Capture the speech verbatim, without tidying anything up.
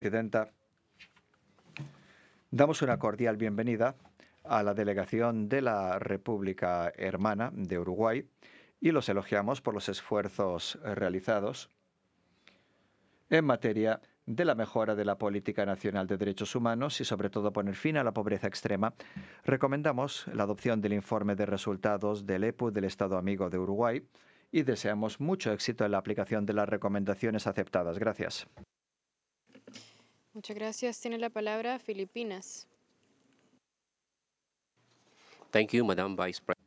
Presidenta, damos una cordial bienvenida a la delegación de la República Hermana de Uruguay y los elogiamos por los esfuerzos realizados en materia de la mejora de la política nacional de derechos humanos y sobre todo poner fin a la pobreza extrema. Recomendamos la adopción del informe de resultados del E P U del Estado Amigo de Uruguay y deseamos mucho éxito en la aplicación de las recomendaciones aceptadas. Gracias. Muchas gracias. Tiene la palabra Filipinas. Thank you, Madam Vice President.